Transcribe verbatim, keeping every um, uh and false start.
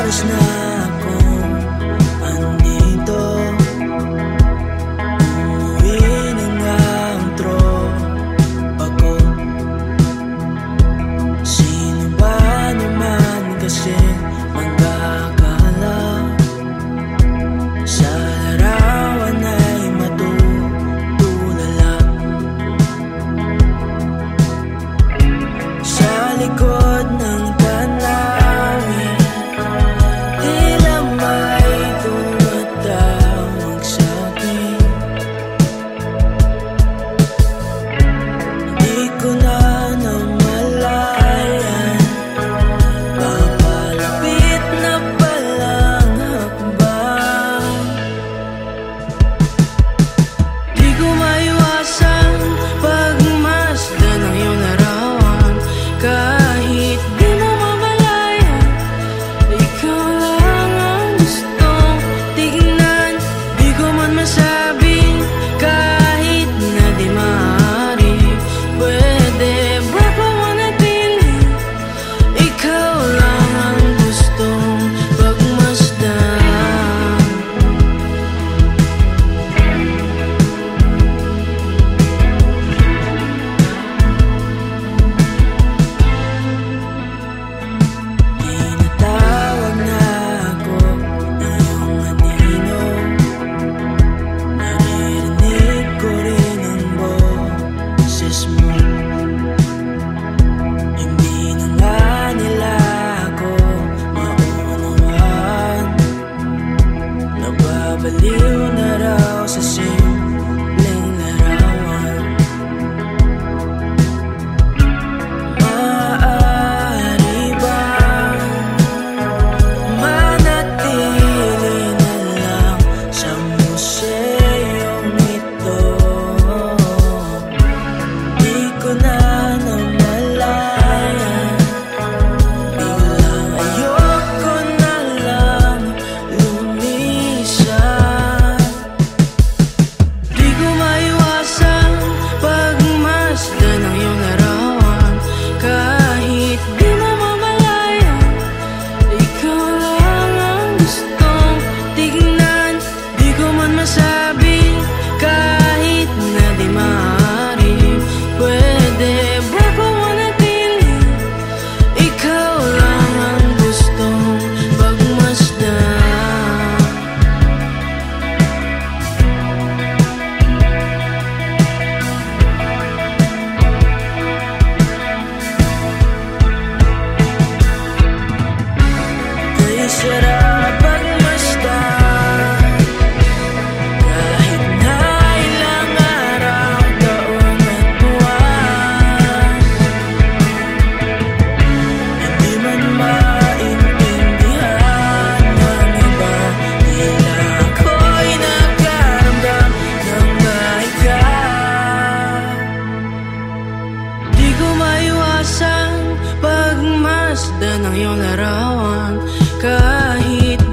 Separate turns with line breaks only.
oras na akong andito. Umuwi na nga ang tropa ko. Sino ba naman kasi magkakala sa larawan ay matutulala? Sa likod ng tanawin, tila may tumatawag sa'kin. Di ko na namalayan, papalapit na palang hakbang. Di ko maiwasan pagmasdan ng iyong larawan. Kahit di mo mamalayan, ikaw lang ang gustong tignan. Di ko man masabing kahit na di maaari. Pwede ba pamanatili? Ikaw lang ang gustong pagmasdan. Tinatawag na ako ng iyong anino. Naririnig ko rin ang boses mo. Hindi na nga nila ako maunawaan. Nababaliw na raw sa simpleng larawan. Maaari bang manatili na lang sa museyong ito? Di ko na namalayan, biglang ayoko na lang lumisan. Di ko maiwasan pagmasdan ng iyong larawan. Kahit di mo mamalayan, ikaw lang ang gustong tignan. Di ko man masabi kahit na di maaari. Pwede ba pamanatili? Ikaw lang ang gustong pagmasdan. Kaya sarap pagmasdan, kahit na ilang araw, taon at buwan. Hindi man maintindihan ng iba, tila ako'y nagkaramdam ng mahika. Di ko maiwasan pagmasdan ng iyong larawan. Kahit